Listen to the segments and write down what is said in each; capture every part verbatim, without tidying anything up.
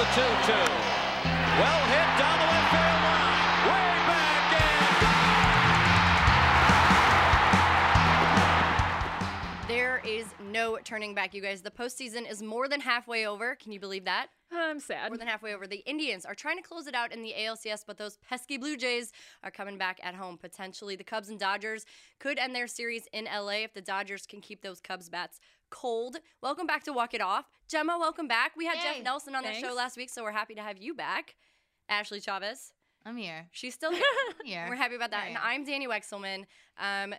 the two two. Well hit down the left field line. Way back and There is no turning back, you guys. The postseason is more than halfway over. Can you believe that? I'm sad. More than halfway over. The Indians are trying to close it out in the A L C S, but those pesky Blue Jays are coming back at home. Potentially, the Cubs and Dodgers could end their series in L A if the Dodgers can keep those Cubs bats cold. Welcome back to Walk It Off. Gemma, welcome back. We had Yay. Jeff Nelson on Thanks. the show last week, so we're happy to have you back. Ashley Chavez. I'm here. She's still here. I'm here. We're happy about that. I And am. I'm Danny Wexelman. Um,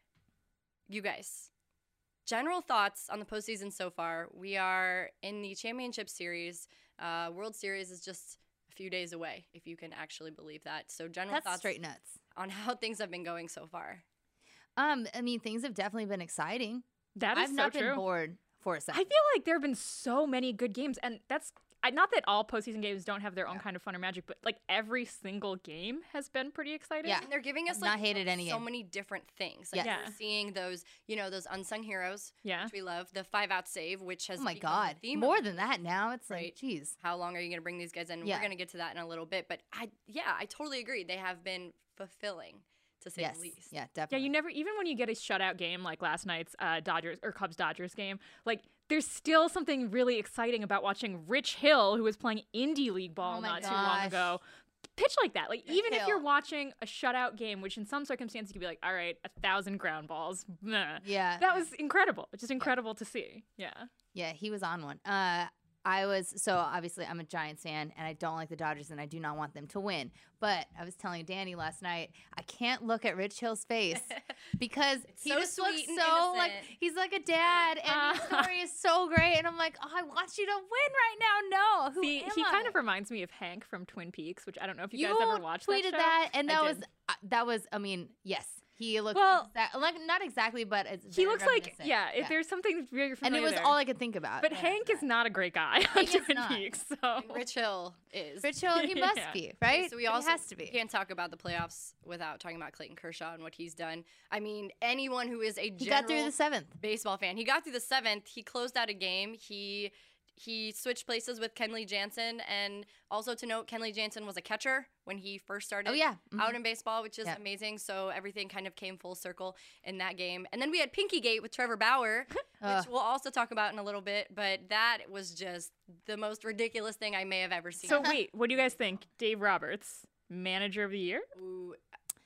you guys, general thoughts on the postseason so far. We are in the championship series. Uh, World Series is just a few days away, if you can actually believe that. So general That's thoughts straight nuts. on how things have been going so far. Um, I mean, things have definitely been exciting. That is I've so not true. been bored for a I second. feel like there have been so many good games, and that's I, not that all postseason games don't have their own Yeah. kind of fun or magic, but like every single game has been pretty exciting. Yeah. And they're giving us I've like not hated any so game. many different things. Like Yes. we're Yeah. seeing those, you know, those unsung heroes, Yeah. which we love. The five out save, which has Oh my become God. the theme More of than that now. It's Right. like, geez. how long are you going to bring these guys in? Yeah. We're going to get to that in a little bit. But I, yeah, I totally agree. They have been fulfilling, to say Yes. the least. Yeah, Yeah, definitely. you never even when you get a shutout game like last night's uh, Dodgers or Cubs Dodgers game, like there's still something really exciting about watching Rich Hill, who was playing indie league ball Oh my not too long gosh. ago, pitch like that. Like Rich even if you're Hill. watching a shutout game, which in some circumstances you could be like, all right, a thousand ground balls, nah. Yeah. That was incredible. It's just incredible to see. Yeah. Yeah, he was on one. Uh, I was, so obviously I'm a Giants fan and I don't like the Dodgers and I do not want them to win. But I was telling Danny last night, I can't look at Rich Hill's face because It's he so just looks sweet and so like, innocent. he's like a dad and his Uh. story is so great. And I'm like, oh, I want you to win right now. No, who See, am he I? kind of reminds me of Hank from Twin Peaks, which I don't know if you, You guys ever watched tweeted that show. that, and I that did. was uh, that was. I mean, yes, he looked Well- exact, like not exactly, but it's He very looks like, reminiscent. yeah, if there's something really and familiar it was there. all I could think about. But Yeah, Hank it's is not a great guy on He is Twin not. Peaks, so And Rich Hill is. Rich Hill, he must Yeah. be right. So we also he has to be. can't talk about the playoffs without talking about Clayton Kershaw and what he's done. I mean, anyone who is a He general got through the seventh. baseball fan, he got through the seventh. He closed out a game. He he switched places with Kenley Jansen, and also to note, Kenley Jansen was a catcher when he first started. Oh yeah, Mhm. Out in baseball, which is Yep. amazing. So everything kind of came full circle in that game. And then we had Pinkygate with Trevor Bauer, which Ugh. we'll also talk about in a little bit. But that was just the most ridiculous thing I may have ever seen. So wait, what do you guys think? Dave Roberts, manager of the year? Ooh,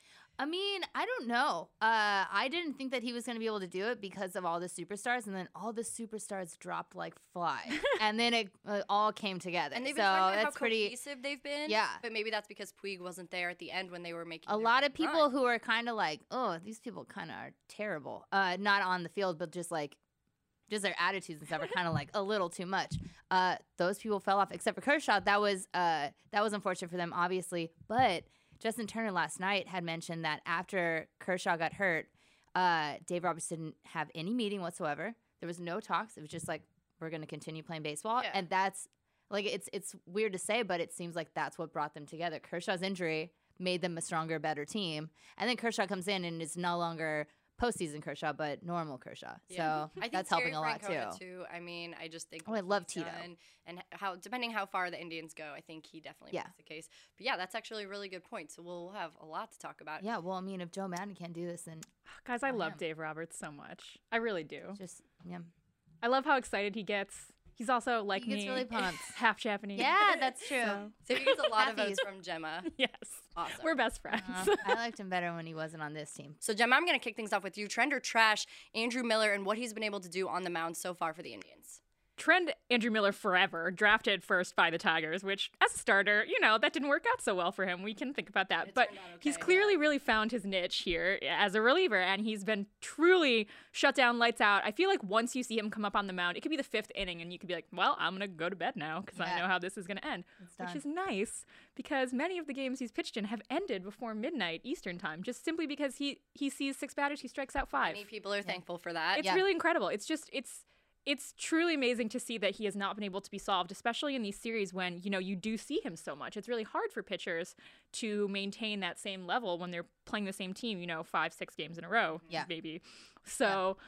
I mean, I don't know. Uh, I didn't think that he was going to be able to do it because of all the superstars, and then all the superstars dropped like flies, and then it uh, all came together. and they've so been talking about that's how pretty. cohesive they've been. Yeah. But maybe that's because Puig wasn't there at the end when they were making A their lot big of people run. who are kind of like, oh, these people kind of are terrible. Uh, not on the field, but just like, just their attitudes and stuff are kind of like a little too much. Uh, those people fell off, except for Kershaw. That was uh, that was unfortunate for them, obviously. But Justin Turner last night had mentioned that after Kershaw got hurt, uh, Dave Roberts didn't have any meeting whatsoever. There was no talks. It was just like, we're going to continue playing baseball, Yeah. and that's like it's it's weird to say, but it seems like that's what brought them together. Kershaw's injury made them a stronger, better team, and then Kershaw comes in and is no longer postseason Kershaw, but normal Kershaw. Yeah. So I think that's Terry helping a lot Francona, too. too. I mean, I just think. Oh, I what love he's Tito. done And how, depending how far the Indians go, I think he definitely Yeah. makes the case. But yeah, that's actually a really good point. So we'll have a lot to talk about. Yeah, well, I mean, if Joe Madden can't do this, then Guys, I I love am. Dave Roberts so much. I really do. just yeah, I love how excited he gets. He's also like he gets me, really pumped. half Japanese. Yeah, that's true. So, So he gets a lot of Halfies. votes from Gemma. yes, Awesome. we're best friends. Uh, I liked him better when he wasn't on this team. So Gemma, I'm going to kick things off with you. Trend or trash Andrew Miller and what he's been able to do on the mound so far for the Indians. Trend Andrew Miller forever, drafted first by the Tigers, which as a starter, you know, that didn't work out so well for him. We can think about that. It But turned out he's okay, clearly really found his niche here as a reliever, and he's been truly shut down, lights out. I feel like once you see him come up on the mound, it could be the fifth inning, and you could be like, well, I'm going to go to bed now because I Yeah. know how this is going to end. It's Which done. is nice because many of the games he's pitched in have ended before midnight Eastern time, just simply because he, he sees six batters, he strikes out five. Many people are thankful for that. It's Yeah. really incredible. It's just it's it's truly amazing to see that he has not been able to be solved, especially in these series when, you know, you do see him so much. It's really hard for pitchers to maintain that same level when they're playing the same team, you know, five, six games in a row, Yeah. maybe. So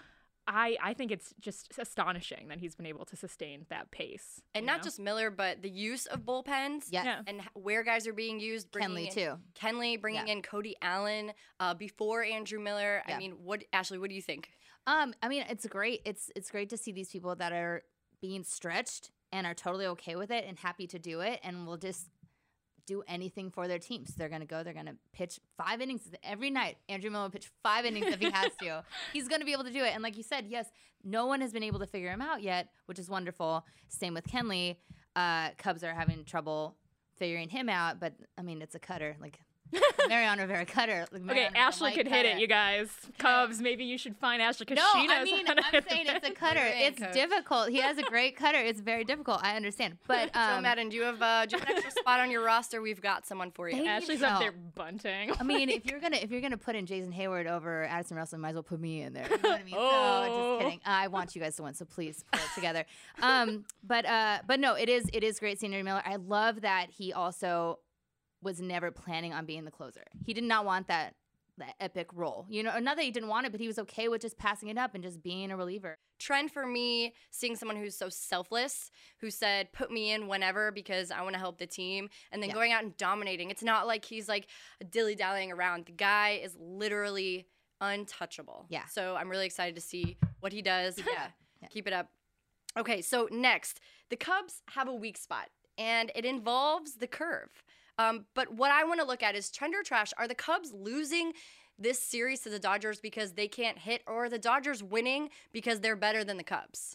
I, I think it's just astonishing that he's been able to sustain that pace. And you not know? just Miller, but the use of bullpens. Yes. Yeah. And h- where guys are being used. bringing Kenley in- too. Kenley, bringing Yeah. in Cody Allen uh, before Andrew Miller. Yeah. I mean, what, Ashley, what do you think? Um, I mean, it's great. It's it's great to see these people that are being stretched and are totally okay with it and happy to do it, and will just do anything for their teams. They're gonna go. They're gonna pitch five innings every night. Andrew Miller will pitch five innings if he has to. He's gonna be able to do it. And like you said, yes, no one has been able to figure him out yet, which is wonderful. Same with Kenley. Uh, Cubs are having trouble figuring him out, but I mean, it's a cutter. Like Mariano Rivera cutter. Like Okay, Mariano Ashley White could hit cutter. it, you guys. Cubs, maybe you should find Ashley because No, she knows I mean, how to I'm hit saying it. it's a cutter. You're in, It's coach. difficult. He has a great cutter. It's very difficult. I understand. But Joe um, Madden, do you have uh, do you have an extra spot on your roster? We've got someone for you. They- Ashley's help. up there bunting. I mean, if you're gonna if you're gonna put in Jason Hayward over Addison Russell, you might as well put me in there. You know what I mean? Oh. So just kidding. I want you guys to win, so please pull it together. Um, but uh, but no, it is it is great seeing Andrew Miller. I love that he also was never planning on being the closer. He did not want that that epic role. You know, not that he didn't want it, but he was okay with just passing it up and just being a reliever. Trend for me, seeing someone who's so selfless, who said, put me in whenever because I want to help the team, and then Yeah. going out and dominating. It's not like he's like dilly-dallying around. The guy is literally untouchable. Yeah. So I'm really excited to see what he does. Yeah. Yeah. Keep it up. Okay, so next, the Cubs have a weak spot, and it involves the curve. Um, but what I want to look at is trend or trash. Are the Cubs losing this series to the Dodgers because they can't hit, or are the Dodgers winning because they're better than the Cubs?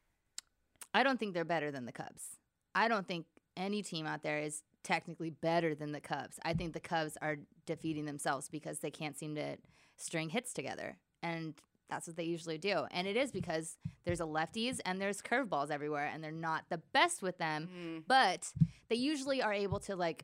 I don't think they're better than the Cubs. I don't think any team out there is technically better than the Cubs. I think the Cubs are defeating themselves because they can't seem to string hits together. And that's what they usually do. And it is because there's a lefties and there's curveballs everywhere, and they're not the best with them, Mm. but they usually are able to like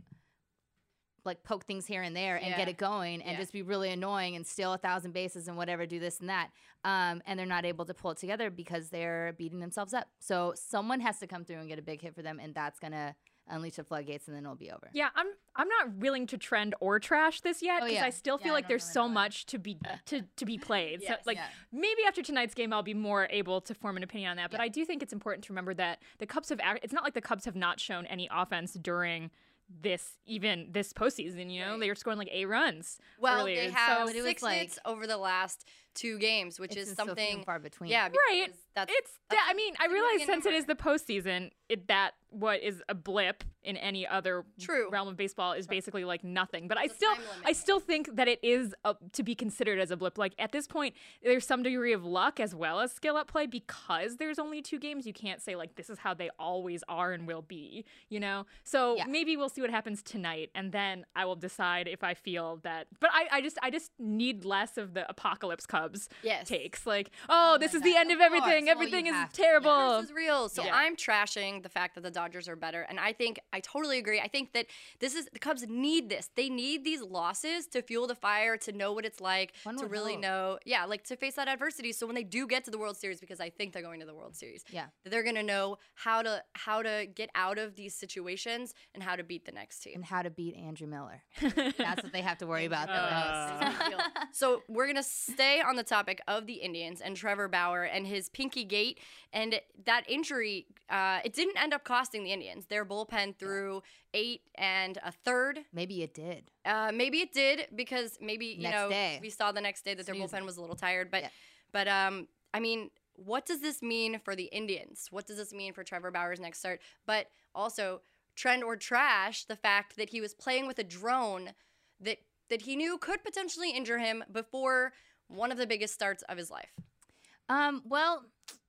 like poke things here and there and Yeah. get it going and Yeah. just be really annoying and steal a thousand bases and whatever, do this and that. Um, and they're not able to pull it together because they're beating themselves up. So someone has to come through and get a big hit for them, and that's gonna unleash the floodgates, and then it'll be over. Yeah, I'm I'm not willing to trend or trash this yet Oh, because yeah. I still Yeah, feel I like don't there's really so know. much to be to, to be played. So Yes. like Yeah. maybe after tonight's game I'll be more able to form an opinion on that. But Yeah. I do think it's important to remember that the Cubs have act- it's not like the Cubs have not shown any offense during this even this postseason. You know, Right. they were scoring like eight runs. Well, earlier. they have So it was six like- hits over the last two games, which It's is just so few and something far between. Yeah, Right. because That's It's. that's I mean, I realize significant since it is number. the postseason, it that what is a blip in any other True. realm of baseball is basically like nothing. But I It's a still, time limit. I still think that it is a, to be considered as a blip. Like at this point, there's some degree of luck as well as skill at play because there's only two games. You can't say like this is how they always are and will be. You know. So Yeah. maybe we'll see what happens tonight, and then I will decide if I feel that. But I, I just, I just need less of the apocalypse Cubs Yes. takes. Like, oh, this my is the God. end of, Of course. everything. Well, Everything you is have to. terrible. This is real. So Yeah. I'm trashing the fact that the Dodgers are better. And I think I totally agree. I think that this is the Cubs need this. They need these losses to fuel the fire, to know what it's like, One to would really hope. know, yeah, like to face that adversity. So when they do get to the World Series, because I think they're going to the World Series, Yeah. that they're gonna know how to how to get out of these situations and how to beat the next team. And how to beat Andrew Miller. That's what they have to worry about the Uh. most. Big deal. So we're gonna stay on the topic of the Indians and Trevor Bauer and his pinky gate, and that injury. Uh, it didn't end up costing the Indians. Their bullpen threw eight and a third. Maybe it did. Uh, maybe it did because maybe you Next know day. we saw the next day that their Snoozing. bullpen was a little tired. But Yeah. but um, I mean, what does this mean for the Indians? What does this mean for Trevor Bauer's next start? But also, trend or trash the fact that he was playing with a drone that that he knew could potentially injure him before one of the biggest starts of his life. Um, well,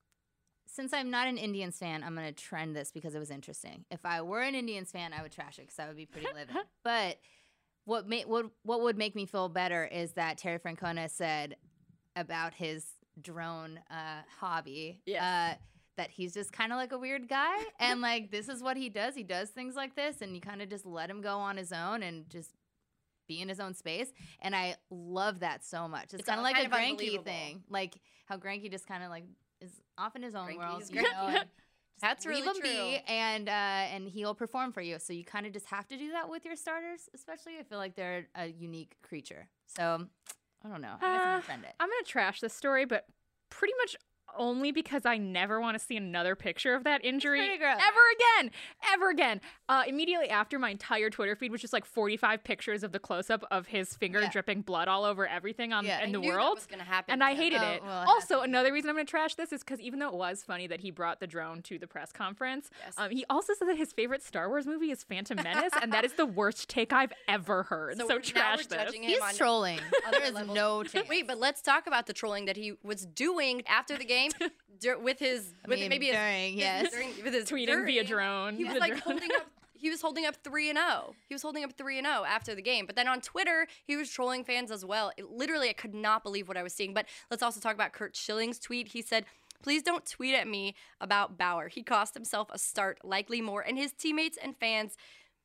since I'm not an Indians fan, I'm going to trend this because it was interesting. If I were an Indians fan, I would trash it because I would be pretty livid. But what, ma- what, what would make me feel better is that Terry Francona said about his drone uh, hobby Yes. uh, that he's just kind of like a weird guy. And like, this is what he does. He does things like this, and you kind of just let him go on his own and just be in his own space. And I love that so much. It's, It's kind of un- like kind a of Granky unbelievable. thing. Like how Granky just kind of like is off in his own Granky world. is You Granky. know, and just That's leave really him be, true. and uh, and he'll perform for you. So you kind of just have to do that with your starters, especially. I feel like they're a unique creature. So I don't know. I guess I'm Uh, gonna trend it. I'm gonna trash this story, but pretty much only because I never want to see another picture of that injury pretty gross. ever again, ever again. Uh, immediately after, my entire Twitter feed was just like forty-five pictures of the close-up of his finger Yeah. dripping blood all over everything on Yeah. in I the knew that world. was gonna happen. And I hated Oh, it. well, it also, happened. another reason I'm going to trash this is because even though it was funny that he brought the drone to the press conference, Yes. um, he also said that his favorite Star Wars movie is Phantom Menace, and that is the worst take I've ever heard. So, we're- now trash we're this. judging him He's on trolling. other There is levels. no chance. Wait, but let's talk about the trolling that he was doing after the game dur- with his I with mean, maybe his, during, his- yes. during, with his Tweeting via during, drone. He was The like drone. holding up. He was holding up three and zero. He was holding up three and zero after the game. But then on Twitter, he was trolling fans as well. It, literally, I could not believe what I was seeing. But let's also talk about Kurt Schilling's tweet. He said, "Please don't tweet at me about Bauer. He cost himself a start, likely more, and his teammates and fans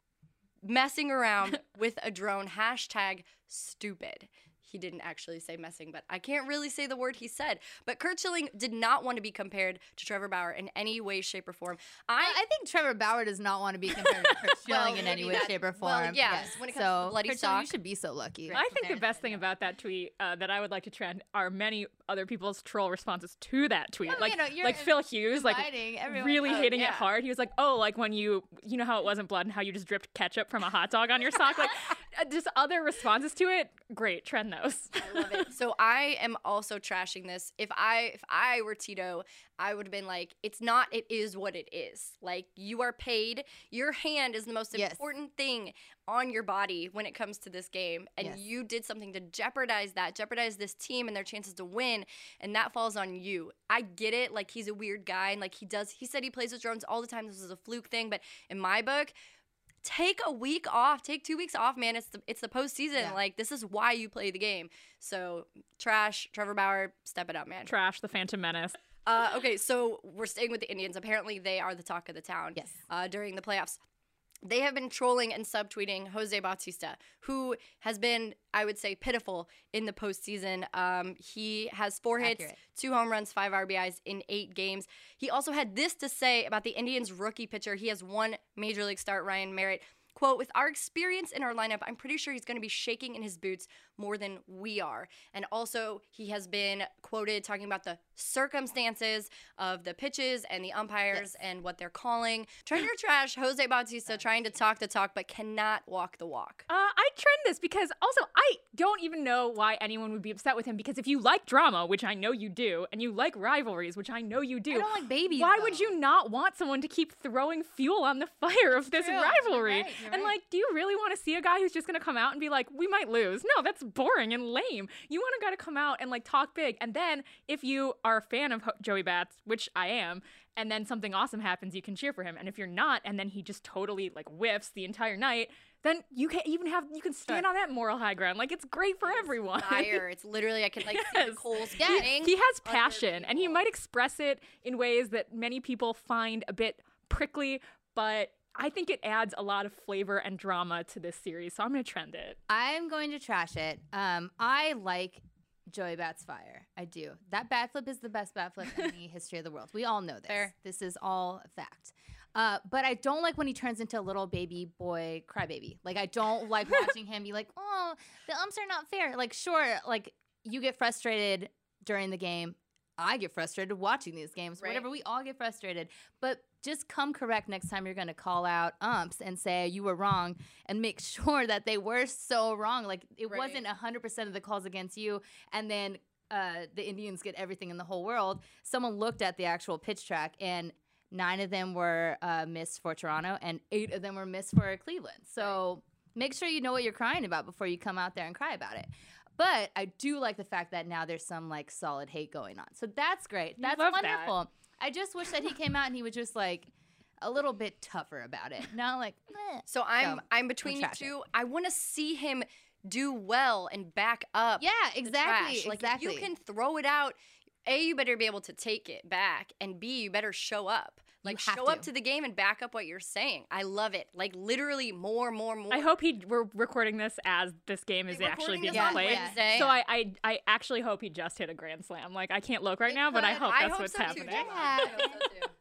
messing around with a drone. Hashtag stupid." He didn't actually say messing, but I can't really say the word he said. But Kurt Schilling did not want to be compared to Trevor Bauer in any way, shape, or form. I, I think Trevor Bauer does not want to be compared to Kurt Well, Schilling in any maybe way, that- shape, or well, form. yes, when it comes so, to the bloody Kurt Schilling, you sock. should be so lucky. I think the best thing about that tweet uh, that I would like to trend are many other people's troll responses to that tweet. Well, like you know, you're like Phil Hughes, like inviting everyone- really Oh, hitting yeah. it hard. He was like, "Oh, like when you you know how it wasn't blood and how you just dripped ketchup from a hot dog on your sock." Like uh, just other responses to it. Great, trend those. I love it. So I am also trashing this. If I if I were Tito, I would have been like, it's not, it is what it is. Like, you are paid. Your hand is the most Yes. important thing on your body when it comes to this game. And Yes. you did something to jeopardize that, jeopardize this team and their chances to win. And that falls on you. I get it. Like, he's a weird guy. And like, he does, he said he plays with drones all the time. This is a fluke thing. But in my book, take a week off. Take two weeks off, man. It's the it's the postseason. Yeah. Like, this is why you play the game. So trash, Trevor Bauer, step it up, man. Trash the Phantom Menace. Uh, okay, so we're staying with the Indians. Apparently, they are the talk of the town. Yes. Uh, during the playoffs. They have been trolling and subtweeting Jose Bautista, who has been, I would say, pitiful in the postseason. Um, he has four hits, Accurate. two home runs, five R B Is in eight games. He also had this to say about the Indians' rookie pitcher. He has one major league start, Ryan Merritt. Quote, "With our experience in our lineup, I'm pretty sure he's going to be shaking in his boots more than we are." And also, he has been quoted talking about the circumstances of the pitches and the umpires Yes. and what they're calling. Trend or trash, Jose Bautista trying to talk the talk but cannot walk the walk. Uh, I trend this because also I don't even know why anyone would be upset with him, because if you like drama, which I know you do, and you like rivalries, which I know you do, I don't like babies. why though. would you not want someone to keep throwing fuel on the fire of this true. You're rivalry? right, you're And right. like, do you really want to see a guy who's just going to come out and be like, we might lose? No, that's boring and lame. You want a guy to come out and like talk big. And then if you are a fan of Ho- Joey Bats, which I am, and then something awesome happens, you can cheer for him. And if you're not, and then he just totally like whiffs the entire night, then you can even have, you can stand on that moral high ground. Like, it's great for everyone. Fire. It's literally, I can like see the Yes. coals Yeah, burning. He has under passion, and he people. might express it in ways that many people find a bit prickly, but I think it adds a lot of flavor and drama to this series, so I'm going to trend it. I'm going to trash it. Um, I like Joey Bats fire. I do. That bat flip is the best bat flip in the history of the world. We all know this. Fair. This is all a fact. Uh, but I don't like when he turns into a little baby boy crybaby. Like, I don't like watching him be like, oh, the umps are not fair. Like, sure, like, you get frustrated during the game. I get frustrated watching these games. Right. Whatever, we all get frustrated. But just come correct next time you're going to call out umps and say you were wrong, and make sure that they were so wrong. Like, it Right. wasn't one hundred percent of the calls against you, and then uh, the Indians get everything in the whole world. Someone looked at the actual pitch track, and nine of them were uh, missed for Toronto, and eight of them were missed for Cleveland. So make sure you know what you're crying about before you come out there and cry about it. But I do like the fact that now there's some like solid hate going on. So that's great. You That's love that. wonderful. I just wish that he came out and he was just like a little bit tougher about it. Not like, meh. So I'm So, I'm between you trash it. two. I want to see him do well and back up. Yeah, the exactly. trash. Like, exactly. if you can throw it out, A, you better be able to take it back, and B, you better show up. Like, have show up to. to the game and back up what you're saying. I love it. Like, literally more, more, more. I hope he, we're recording this as this game is We're actually recording being this on played. Wednesday. So I, I I actually hope he just hit a grand slam. Like, I can't look right It now, but I could. hope I that's hope what's so too, happening. Gemma. Yeah. I hope so too.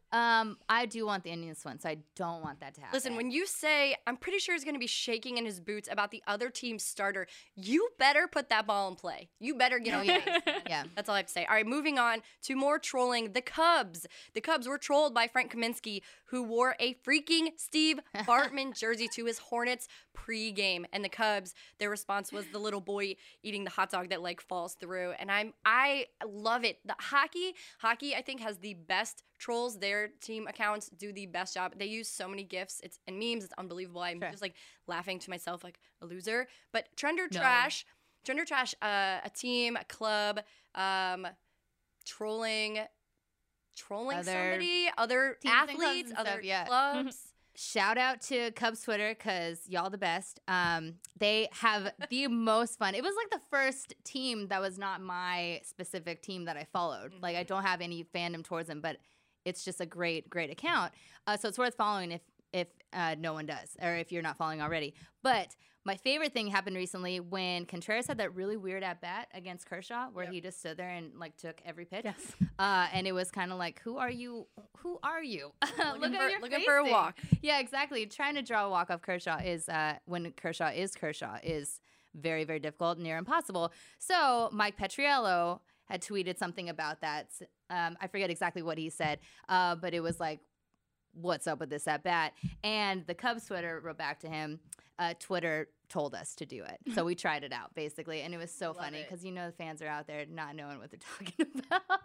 Um, I do want the Indians to win, so I don't want that to happen. Listen, when you say, I'm pretty sure he's going to be shaking in his boots about the other team's starter, you better put that ball in play. You better get on yeah. the base. yeah. That's all I have to say. All right, moving on to more trolling. The Cubs. The Cubs were trolled by Frank Kaminsky, who wore a freaking Steve Bartman jersey to his Hornets pregame. And the Cubs, their response was the little boy eating the hot dog that like falls through. And I'm I love it. The hockey, hockey I think has the best trolls. Their team accounts do the best job. They use so many gifs it's and memes. It's unbelievable. I'm Sure. just like laughing to myself like a loser. But Trend or No. Trash, Trend or Trash, uh, a team, a club, um, trolling, trolling Other somebody, other teams and clubs athletes, and other stuff, yeah. clubs. Shout out to Cubs Twitter because y'all the best. Um, they have the most fun. It was like the first team that was not my specific team that I followed. Like I don't have any fandom towards them, but it's just a great, great account. Uh, so it's worth following if if uh, no one does or if you're not following already. But my favorite thing happened recently when Contreras had that really weird at bat against Kershaw, where Yep. he just stood there and like took every pitch. Yes. Uh, and it was kind of like, who are you? Who are you? Look Looking at for- your looking for a facing. walk. Yeah, exactly. Trying to draw a walk off Kershaw is uh, when Kershaw is Kershaw is very, very difficult, near impossible. So Mike Petriello had tweeted something about that. Um, I forget exactly what he said, uh, but it was like, what's up with this at bat? And the Cubs Twitter wrote back to him, uh, Twitter told us to do it. So we tried it out, basically. And it was so Love funny it. because, you know, the fans are out there not knowing what they're talking about.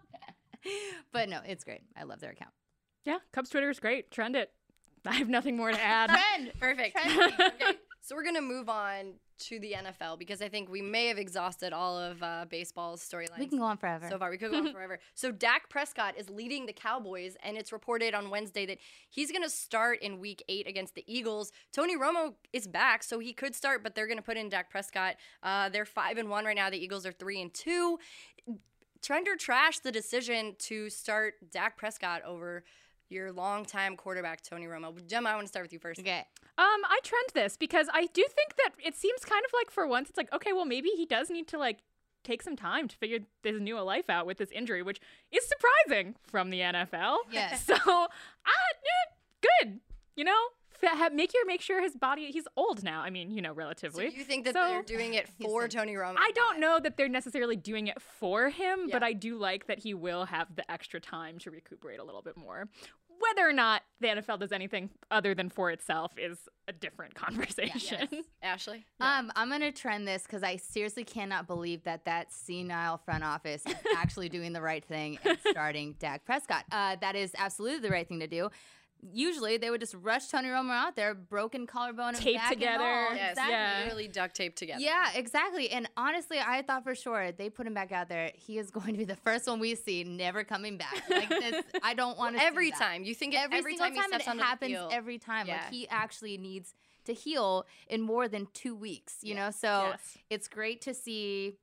But no, it's great. I love their account. Yeah, Cubs Twitter is great. Trend it. I have nothing more to add. Trend. Perfect. Trendy. Okay, so we're gonna move on to the N F L because I think we may have exhausted all of uh, baseball's storylines. We can go on forever. So far, we could go on forever. So Dak Prescott is leading the Cowboys, and it's reported on Wednesday that he's going to start in Week Eight against the Eagles. Tony Romo is back, so he could start, but they're going to put in Dak Prescott. Uh, they're five and one right now. The Eagles are three and two. Trend or trash the decision to start Dak Prescott over your longtime quarterback Tony Romo. Gemma, I want to start with you first. Okay. Um, I trend this because I do think that it seems kind of like for once it's like, okay, well maybe he does need to like take some time to figure his new life out with this injury, which is surprising from the N F L. Yes. So, uh, yeah, good. You know, F- ha- make your make sure his body. He's old now. I mean, you know, So relatively. you think that So- they're doing it He's for like- Tony Romo? I don't know that they're necessarily doing it for him, but Yeah. I do like that he will have the extra time to recuperate a little bit more. Whether or not the N F L does anything other than for itself is a different conversation. Yes. Ashley? Um, I'm gonna trend this because I seriously cannot believe that that senile front office is actually doing the right thing and starting Dak Prescott. Uh, that is absolutely the right thing to do. Usually, they would just rush Tony Romo out there, broken collarbone, and Taped back and together. all. Yes, Exactly. Yeah. literally duct taped together. Yeah, exactly. And honestly, I thought for sure they put him back out there. He is going to be the first one we see never coming back. Like this, I don't want to Every see that. time. You think it, Every, every single time, time, he steps and it onto the happens field. every time. Yeah. Like he actually needs to heal in more than two weeks. You know, so Yes. it's great to see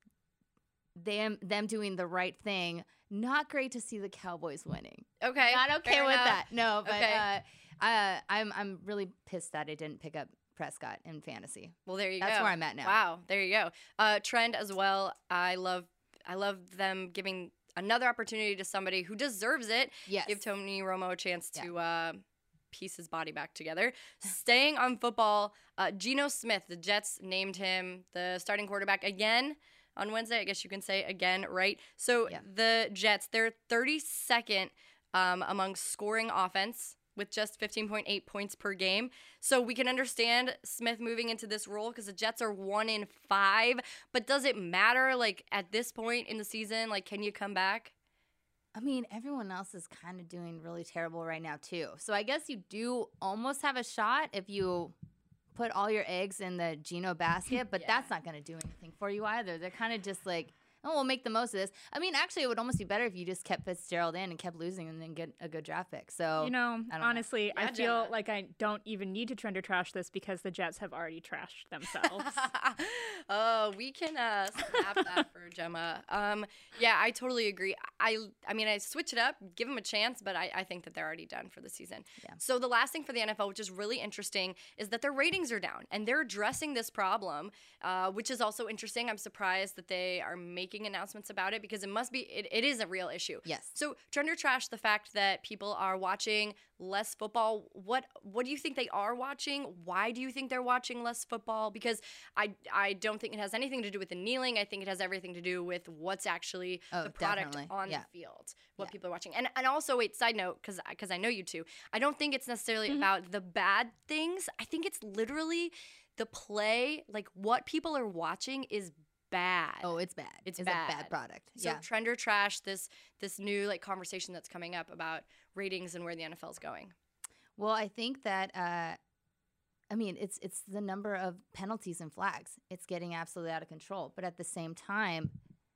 them them doing the right thing. Not great to see the Cowboys winning. Okay. Not okay fair with enough. that. No, but Okay. uh, uh, I'm I'm really pissed that I didn't pick up Prescott in fantasy. Well, there you That's go. where I'm at now. Wow, there you go. Uh, trend as well. I love, I love them giving another opportunity to somebody who deserves it. Yes. Give Tony Romo a chance to uh, piece his body back together. Staying on football, uh, Geno Smith, the Jets named him the starting quarterback again on Wednesday. I guess you can say again, right? So Yeah. the Jets, they're thirty-second um, among scoring offense with just fifteen point eight points per game. So we can understand Smith moving into this role because the Jets are one in five. But does it matter, like, at this point in the season? Like, can you come back? I mean, everyone else is kind of doing really terrible right now, too. So I guess you do almost have a shot if you put all your eggs in the Geno basket, but Yeah. that's not going to do anything for you either. They're kind of just like, oh, we'll make the most of this. I mean, actually, it would almost be better if you just kept Fitzgerald in and kept losing and then get a good draft pick. So, You know, I don't know. honestly, I Yeah, feel Jenna. like I don't even need to trend or trash this because the Jets have already trashed themselves. Oh, we can uh, snap that for Gemma. Um, yeah, I totally agree. I, I mean, I switch it up, give them a chance, but I, I think that they're already done for the season. Yeah. So the last thing for the N F L, which is really interesting, is that their ratings are down, and they're addressing this problem, uh, which is also interesting. I'm surprised that they are making making announcements about it because it must be, it, it is a real issue. Yes. So trend or trash the fact that people are watching less football. What what do you think they are watching? Why do you think they're watching less football? Because I I don't think it has anything to do with the kneeling. I think it has everything to do with what's actually Oh, the product definitely. on Yeah. the field, what Yeah. people are watching. And and also, wait, side note, because because I know you two, I don't think it's necessarily Mhm. about the bad things. I think it's literally the play, like what people are watching is bad. Oh, it's bad. It's a bad. bad product. So yeah. trend or trash, this this new like conversation that's coming up about ratings and where the N F L is going. Well, I think that uh, I mean it's it's the number of penalties and flags. It's getting absolutely out of control. But at the same time,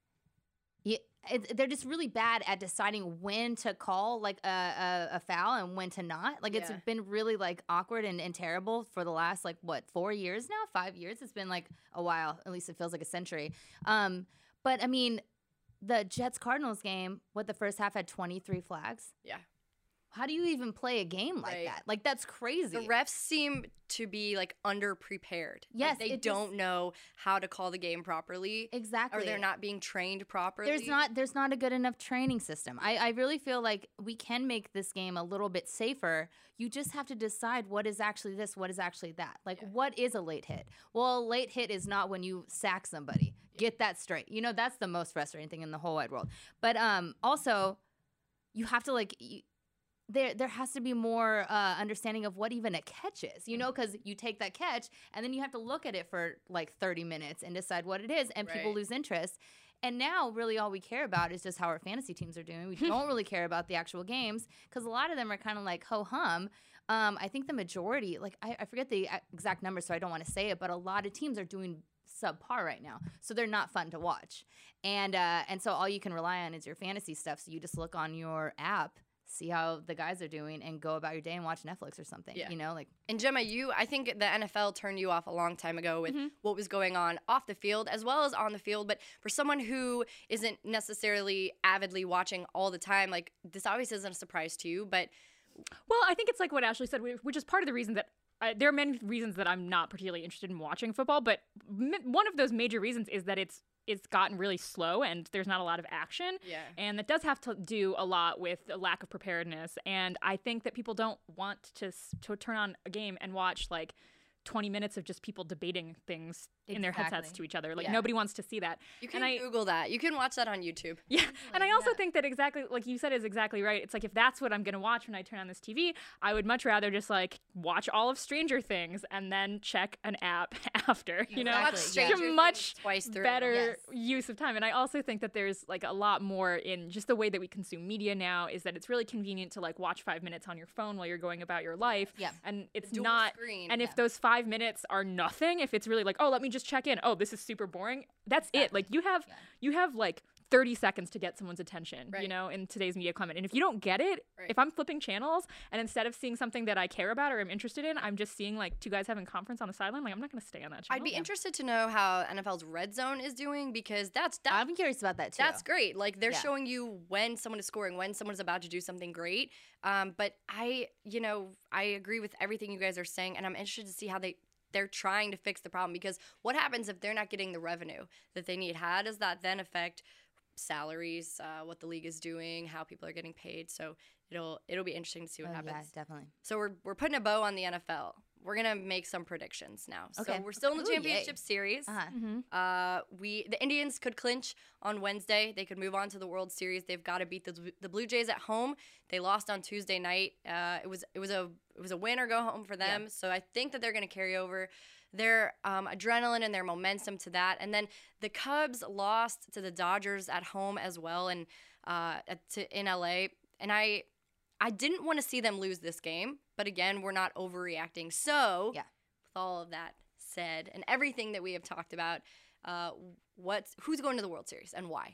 you, it, they're just really bad at deciding when to call like a, a, a foul and when to not. Like it's Yeah. been really like awkward and, and terrible for the last like what four years now, five years. It's been like a while. At least it feels like a century. Um, but I mean, the Jets Cardinals game, what the first half had twenty-three flags. Yeah. How do you even play a game like Right. that? Like that's crazy. The refs seem to be like underprepared. Yes, Like, they it just- don't know how to call the game properly. Exactly. Or they're not being trained properly. There's not there's not a good enough training system. I, I really feel like we can make this game a little bit safer. You just have to decide what is actually this, what is actually that. Like Yeah. what is a late hit? Well, a late hit is not when you sack somebody. Get that straight. You know, that's the most frustrating thing in the whole wide world. But um also you have to like you, there there has to be more uh, understanding of what even a catch is, you know, because you take that catch and then you have to look at it for like thirty minutes and decide what it is, and people Right. lose interest. And now, really, all we care about is just how our fantasy teams are doing. We don't really care about the actual games because a lot of them are kind of like ho hum. Um, I think the majority, like I, I forget the exact number, so I don't want to say it, but a lot of teams are doing subpar right now, so they're not fun to watch. And uh, and so all you can rely on is your fantasy stuff. So you just look on your app, see how the guys are doing, and go about your day and watch Netflix or something. Yeah. You know, like And Gemma, you, I think the N F L turned you off a long time ago with what was going on off the field as well as on the field. But for someone who isn't necessarily avidly watching all the time, like this always isn't a surprise to you. But Well, I think it's like what Ashley said, which is part of the reason that I, there are many reasons that I'm not particularly interested in watching football. But m- one of those major reasons is that it's it's gotten really slow and there's not a lot of action. yeah, And that does have to do a lot with a lack of preparedness. And I think that people don't want to s- to turn on a game and watch like twenty minutes of just people debating things in their headsets Exactly. to each other. Like Yeah. nobody wants to see that. you can And I- Google that. You can watch that on YouTube. Yeah. And I also yeah. think that exactly like you said is exactly right. It's like if that's what I'm going to watch when I turn on this T V, I would much rather just like watch all of Stranger Things and then check an app after, you know? Exactly, Watch yeah. Stranger It's a Things much twice through. better Yes. use of time. And I also think that there's like a lot more in just the way that we consume media now is that it's really convenient to like watch five minutes on your phone while you're going about your life. Yeah. And it's Dual not screen. and if Yeah. those five minutes are nothing, if it's really like, oh, let me just check in. Oh, this is super boring. That's it. Exactly. Like you have Yeah. you have like thirty seconds to get someone's attention, you Right. know, in today's media climate. And if you don't get it, Right. if I'm flipping channels and instead of seeing something that I care about or am interested in, I'm just seeing like two guys having conference on the sideline, like I'm not going to stay on that channel. I'd be interested to know how N F L's Red Zone is doing because that's that, I'm curious about that too. That's great. Like they're Yeah. showing you when someone is scoring, when someone is about to do something great. Um, but I, you know, I agree with everything you guys are saying, and I'm interested to see how they they're trying to fix the problem because what happens if they're not getting the revenue that they need? How does that then affect salaries, uh, what the league is doing, how people are getting paid? So it'll it'll be interesting to see what Oh, yeah, happens. definitely. So we're we're putting a bow on the N F L. We're gonna make some predictions now. Okay. So we're still in the Ooh, yay. championship series. Uh-huh. Mm-hmm. Uh, we the Indians could clinch on Wednesday. They could move on to the World Series. They've got to beat the the Blue Jays at home. They lost on Tuesday night. Uh, it was it was a it was a win or go home for them. Yeah. So I think that they're going to carry over their um, adrenaline and their momentum to that. And then the Cubs lost to the Dodgers at home as well, and uh, at- to in L A. And I I didn't want to see them lose this game, but again, we're not overreacting. So Yeah. with all of that said and everything that we have talked about, uh, what's who's going to the World Series and why?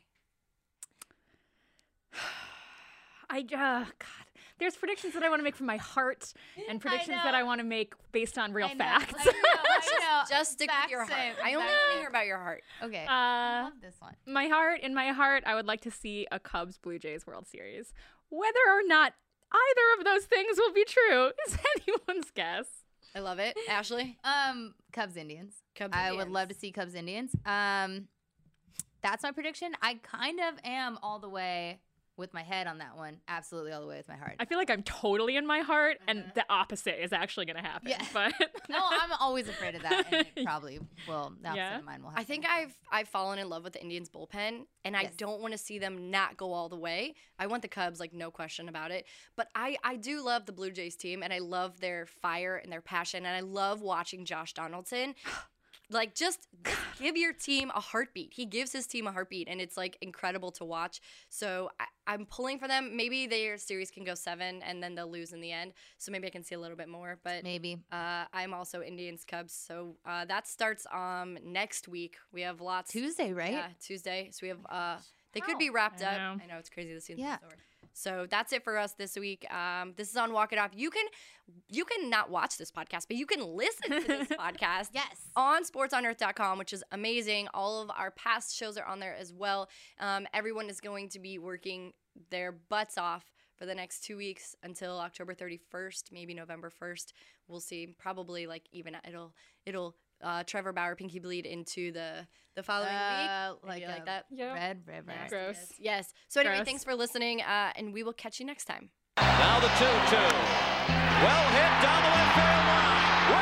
I uh, God, there's predictions that I want to make from my heart and predictions that know. I want to make based on real I know, facts. I know, I know. Just stick with Exact your heart. same, I only exact want to same. hear about your heart. Okay. I uh, love this one. my heart, in my heart, I would like to see a Cubs Blue Jays World Series. Whether or not either of those things will be true is anyone's guess. I love it, Ashley. Um, Cubs Indians. Cubs I would Indians. love to see Cubs Indians. Um, that's my prediction. I kind of am all the way with my head on that one. Absolutely all the way with my heart. I feel like I'm totally in my heart, and Uh-huh. the opposite is actually going to happen. Yeah. But No, I'm always afraid of that, and it probably will. The opposite Yeah. of mine will happen. I think I've I've fallen in love with the Indians bullpen, and I Yes. don't want to see them not go all the way. I want the Cubs, like no question about it. But I I do love the Blue Jays team, and I love their fire and their passion, and I love watching Josh Donaldson. Like, just give your team a heartbeat. He gives his team a heartbeat, and it's, like, incredible to watch. So I, I'm pulling for them. Maybe their series can go seven, and then they'll lose in the end. So maybe I can see a little bit more. But maybe. uh, I'm also Indians Cubs. So uh, that starts um next week. We have lots. Tuesday, right? Yeah, Tuesday. So we have, uh, they could be Wow. wrapped I up. know. I know, it's crazy. The season's Yeah. over. So that's it for us this week. Um, this is on Walk It Off. You can, you can not watch this podcast, but you can listen to this podcast Yes. on sports on earth dot com, which is amazing. All of our past shows are on there as well. Um, everyone is going to be working their butts off for the next two weeks until October thirty-first, maybe November first. We'll see. Probably like even it'll it'll uh, Trevor Bauer Pinky Bleed into the the following Uh, week. like Maybe like a that. yeah. Red River. Yes, Gross. yes, Yes. So anyway, Gross. thanks for listening, uh, and we will catch you next time. Now the two two. Well hit down the left field line.